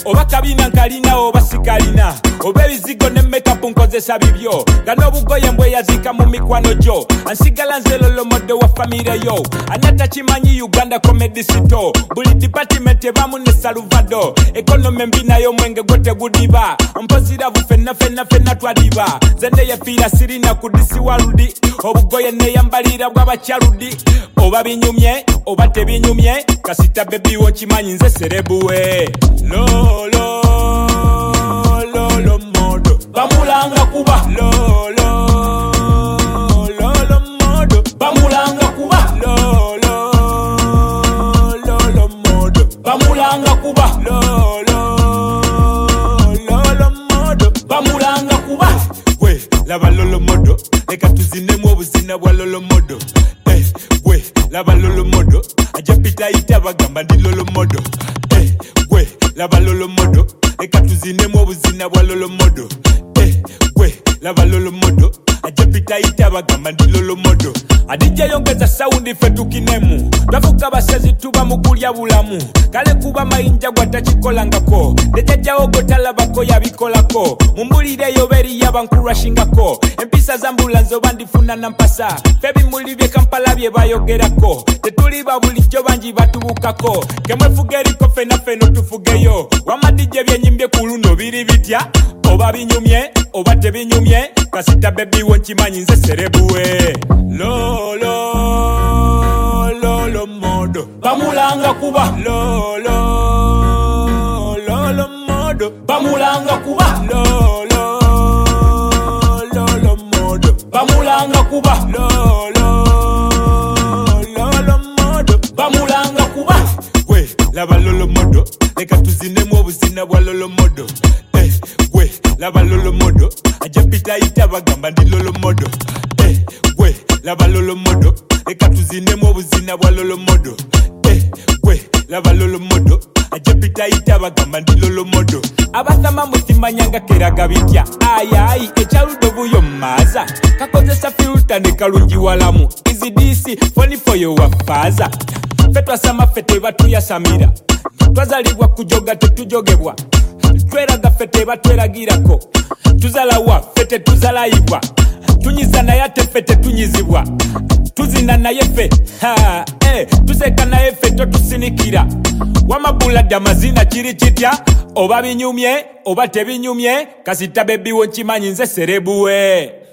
oba kabina nkalina oba sikalina oba ebizigo ne makeup nkozesa bibyo nga n'obugoye mbwe yazika mu mikwano gyo ansigala nze lolomoddo wa famire yo anata kimanyi Uganda Comedy Store buli department ebamu ne salvado economy mbi nayo mwenge gote gudiba mpoziravu fenna twadiba zende yefiira sirina kudisi waludi obugoye neyambalira bw'abakyaludi oba binyumye oba tebinyumye kasita baby wo kimanyi nze serebuwe lolo modo bamulanga kuba lolo modo bamulanga kuba lolo modo bamulanga kuba lolo modo bamulanga kuba we laba lolo modo leka tuzinemu obuzina bwa lolo modo we laba lolo modo ajapita ita bagamba ndi lolo modo we laba lolo modo leka tuzinemu obuzina bwa lolo modo we laba lolo modo ajapita ita bagamba ndi lolo modo adijja yongeza saundi fe tukinemu twafuka basezi tuba mukulya bulamu kale kuba mayinja gwatakikolangako ndejajjawo gotalabako yabikolako mumbulireyo beri yabankurashingako empisa za ambulansi oba ndifuna nampasa fe bimuli bye Kampala bye bayogerako tetuli babulijjo bangi batubukako kemwefuga eriko fenafeno tufugeyo wamadijje byenyimbye ku luno biri bitya oba binyumye oba tebinyumye kasita baby wo nkimanyi nze serebuwe lolo modo bamulanga kuba lolo modo bamulanga kuba lolo modo bamulanga kuba lolo modo bamulanga kuba we laba lolo modo leka tuzinemu obuzina bwa lolo modo we laba lolo modo ajapita ita bagamba ndi lolo modo we laba lolo modo leka tuzinemu obuzina bwa lolo modo we laba lolo modo ajapita ita bagamba ndi lolo modo abasama mutimanyanga keraga bitya ayayi ekyaludo buyo maza kakozesa filter ne kalungi walamu izi disi phone for your father fetwa sama fete batuya samira twazalibwa kujoga tetujogebwa tweraga fete batweragirako tuzalawa fete tuzalayibwa tunyiza naye fete tunyizibwa tuzina naye fe tuseka naye fe totusinikira wamabula dya mazina kiri kitya oba binyumye oba tebinyumye kasita baby wo nkimanyi nze serebuwe